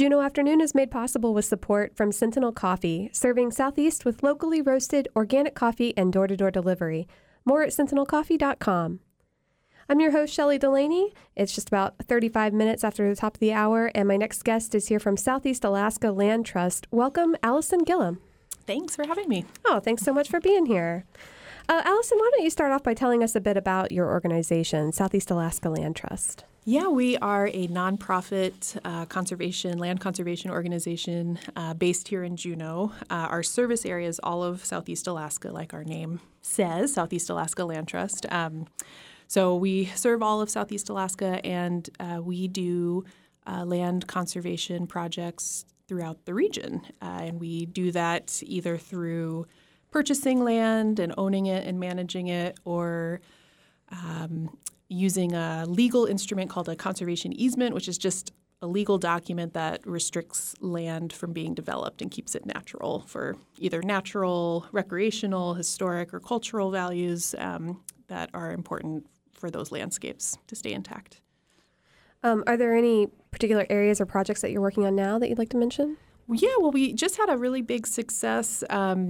Juneau Afternoon is made possible with support from Sentinel Coffee, serving Southeast with locally roasted organic coffee and door-to-door delivery. More at sentinelcoffee.com. I'm your host, Shelley Delaney. It's just about 35 minutes after the top of the hour, and my next guest is here from Southeast Alaska Land Trust. Welcome, Allison Gillum. Thanks for having me. Oh, thanks so much for being here. Allison, why don't you start off by telling us a bit about your organization, Southeast Alaska Land Trust? Yeah, we are a nonprofit land conservation organization based here in Juneau. Our service area is all of Southeast Alaska, like our name says, Southeast Alaska Land Trust. So we serve all of Southeast Alaska, and we do land conservation projects throughout the region. And we do that either through purchasing land and owning it and managing it, or using a legal instrument called a conservation easement, which is just a legal document that restricts land from being developed and keeps it natural for either natural, recreational, historic, or cultural values that are important for those landscapes to stay intact. Are there any particular areas or projects that you're working on now that you'd like to mention? Yeah, well, we just had a really big success,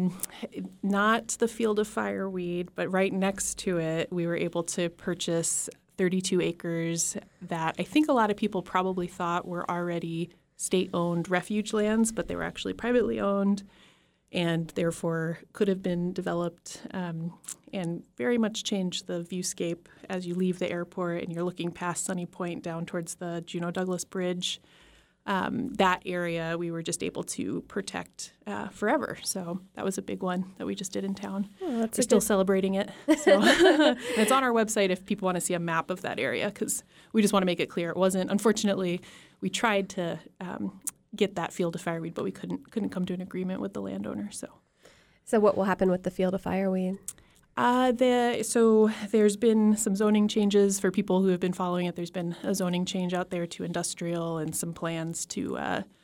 not the field of fireweed, but right next to it, we were able to purchase 32 acres that I think a lot of people probably thought were already state-owned refuge lands, but they were actually privately owned and therefore could have been developed and very much changed the viewscape as you leave the airport and you're looking past Sunny Point down towards the Juneau-Douglas Bridge. That area we were just able to protect forever. So that was a big one that we just did in town. Oh, we're still celebrating it. So it's on our website if people want to see a map of that area, because we just want to make it clear it wasn't. Unfortunately, we tried to get that field of fireweed, but we couldn't come to an agreement with the landowner. So what will happen with the field of fireweed? So there's been some zoning changes for people who have been following it. There's been a zoning change out there to industrial and some plans to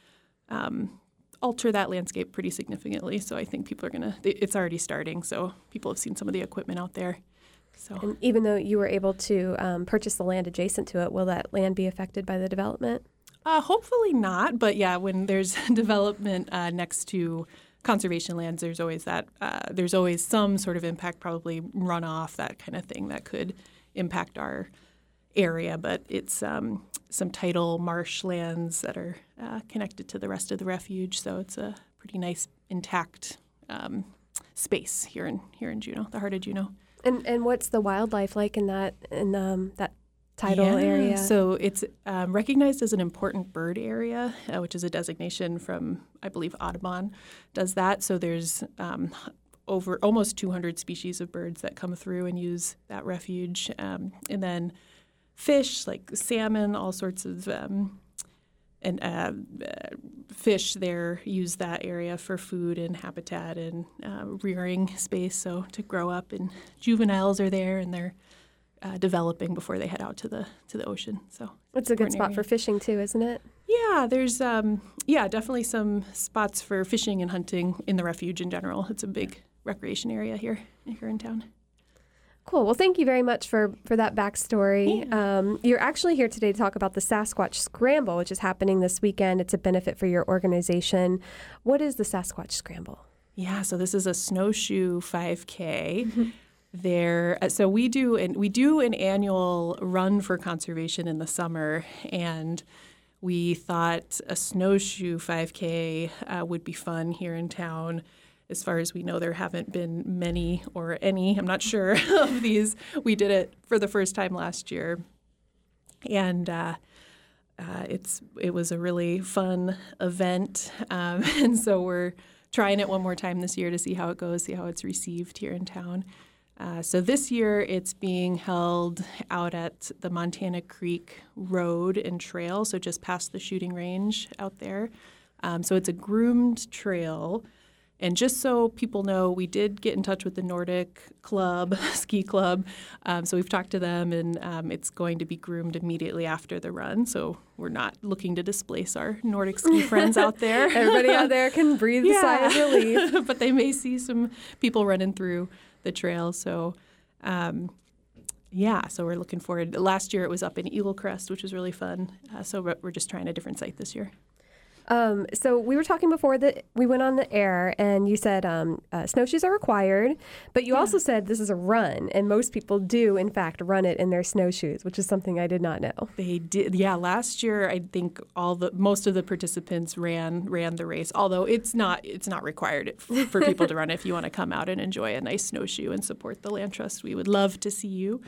alter that landscape pretty significantly. So I think people are it's already starting. So people have seen some of the equipment out there. So, and even though you were able to purchase the land adjacent to it, will that land be affected by the development? Hopefully not. But yeah, when there's development next to conservation lands, there's always some sort of impact, probably runoff, that kind of thing that could impact our area. But it's some tidal marsh lands that are connected to the rest of the refuge, so it's a pretty nice intact space here in Juneau, the heart of Juneau. And what's the wildlife like in that tidal area? So it's recognized as an important bird area, which is a designation from, I believe, Audubon does that. So there's over almost 200 species of birds that come through and use that refuge. And then fish like salmon, all sorts of fish there use that area for food and habitat and rearing space, so to grow up. And juveniles are there, and they're developing before they head out to the ocean. So it's a good spot for fishing too, isn't it? Yeah, there's definitely some spots for fishing and hunting in the refuge in general. It's a big recreation area here in town. Cool. Well, thank you very much for that backstory. Yeah. You're actually here today to talk about the Sasquatch Scramble, which is happening this weekend. It's a benefit for your organization. What is the Sasquatch Scramble? Yeah, so this is a snowshoe 5K. Mm-hmm. So we do an annual run for conservation in the summer, and we thought a snowshoe 5K would be fun here in town. As far as we know, there haven't been many or any, I'm not sure, of these. We did it for the first time last year, and it was a really fun event, and so we're trying it one more time this year to see how it goes, see how it's received here in town. So this year it's being held out at the Montana Creek Road and Trail, so just past the shooting range out there. So it's a groomed trail. And just so people know, we did get in touch with the Nordic Club, ski club. So we've talked to them, and it's going to be groomed immediately after the run. So we're not looking to displace our Nordic ski friends out there. Everybody out there can breathe a sigh of relief. But they may see some people running through the trail. So, so we're looking forward. Last year it was up in Eagle Crest, which was really fun. So we're just trying a different site this year. So we were talking before that we went on the air, and you said snowshoes are required, but you also said this is a run, and most people do, in fact, run it in their snowshoes, which is something I did not know. They did, yeah. Last year, I think most of the participants ran the race. Although it's not required for people to run. If you want to come out and enjoy a nice snowshoe and support the Land Trust, we would love to see you.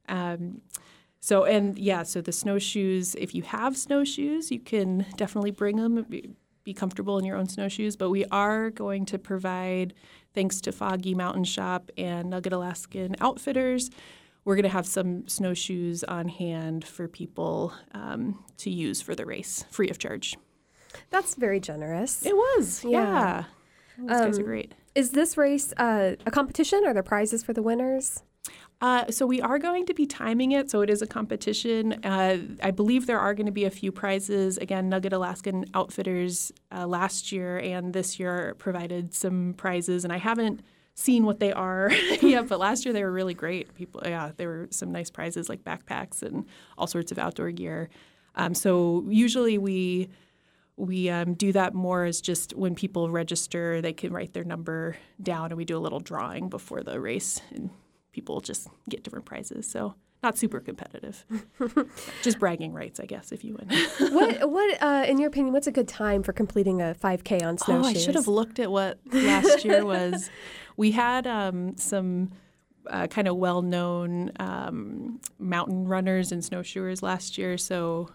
So the snowshoes, if you have snowshoes, you can definitely bring them, be comfortable in your own snowshoes. But we are going to provide, thanks to Foggy Mountain Shop and Nugget Alaskan Outfitters, we're going to have some snowshoes on hand for people to use for the race, free of charge. That's very generous. It was, yeah. Those guys are great. Is this race a competition? Are there prizes for the winners? So we are going to be timing it, so it is a competition. I believe there are going to be a few prizes. Again, Nugget Alaskan Outfitters last year and this year provided some prizes, and I haven't seen what they are yet, but last year they were really great. There were some nice prizes like backpacks and all sorts of outdoor gear. So usually we do that more as just when people register, they can write their number down, and we do a little drawing before the race, and people just get different prizes. So not super competitive. Just bragging rights, I guess, if you win. What in your opinion, what's a good time for completing a 5K on snowshoes? Oh, I should have looked at what last year was. We had some kind of well-known mountain runners and snowshoers last year, so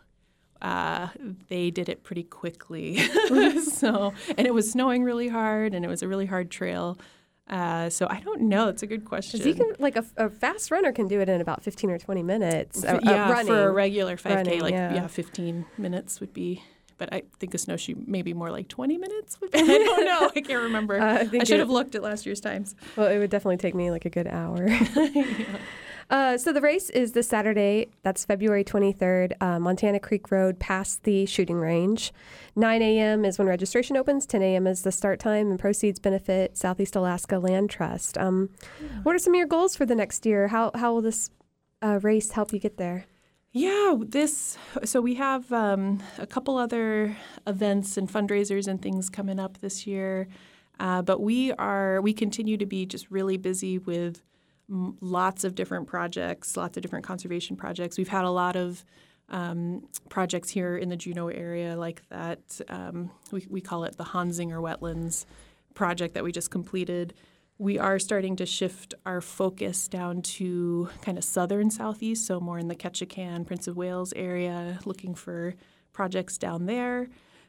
they did it pretty quickly. And it was snowing really hard, and it was a really hard trail. So I don't know. It's a good question. You can, like a fast runner can do it in about 15 or 20 minutes. Running. For a regular 5K, running, 15 minutes would be. But I think a snowshoe maybe more like 20 minutes would be. I don't know. I can't remember. I should have looked at last year's times. Well, it would definitely take me like a good hour. So the race is this Saturday. That's February 23rd, Montana Creek Road past the shooting range. 9 a.m. is when registration opens. 10 a.m. is the start time, and proceeds benefit Southeast Alaska Land Trust. What are some of your goals for the next year? How will this race help you get there? Yeah, so we have a couple other events and fundraisers and things coming up this year, but we continue to be just really busy with lots of different projects, lots of different conservation projects. We've had a lot of projects here in the Juneau area like that. We call it the Hansinger Wetlands project that we just completed. We are starting to shift our focus down to kind of southern southeast, so more in the Ketchikan, Prince of Wales area, looking for projects down there.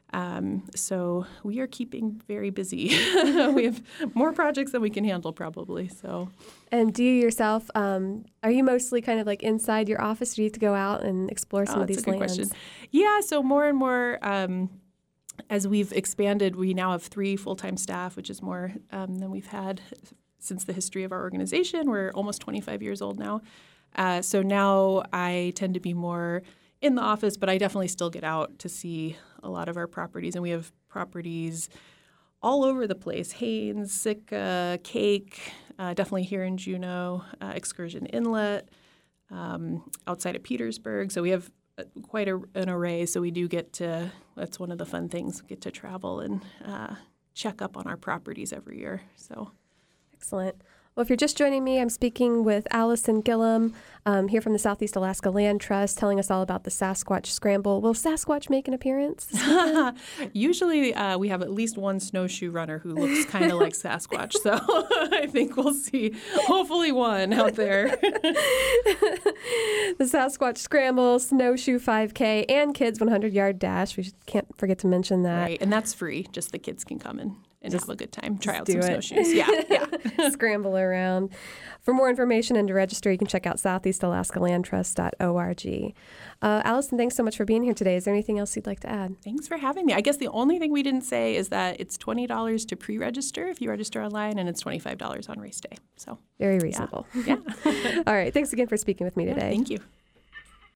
So we are keeping very busy. We have more projects than we can handle probably. So. And do you yourself, are you mostly kind of like inside your office, or do you have to go out and explore some of these lands? That's a good question. Yeah, so more and more as we've expanded, we now have 3 full-time staff, which is more than we've had since the history of our organization. We're almost 25 years old now. So now I tend to be more in the office, but I definitely still get out to see a lot of our properties. And we have properties all over the place: Haines, Sitka, Cake, definitely here in Juneau, Excursion Inlet, outside of Petersburg. So we have quite an array. So we do get to, that's one of the fun things, get to travel and check up on our properties every year. So excellent. Well, if you're just joining me, I'm speaking with Allison Gillum here from the Southeast Alaska Land Trust, telling us all about the Sasquatch Scramble. Will Sasquatch make an appearance? Usually we have at least one snowshoe runner who looks kind of like Sasquatch, so I think we'll see hopefully one out there. The Sasquatch Scramble, Snowshoe 5K, and Kids 100-Yard Dash. We can't forget to mention that. Right, and that's free. Just the kids can come and have a good time. Try out some snowshoes. Yeah. Scramble around. For more information and to register, you can check out southeastalaskalandtrust.org. Allison, thanks so much for being here today. Is there anything else you'd like to add? Thanks for having me. I guess the only thing we didn't say is that it's $20 to pre-register if you register online, and it's $25 on race day. So very reasonable. Yeah. All right. Thanks again for speaking with me today. Thank you.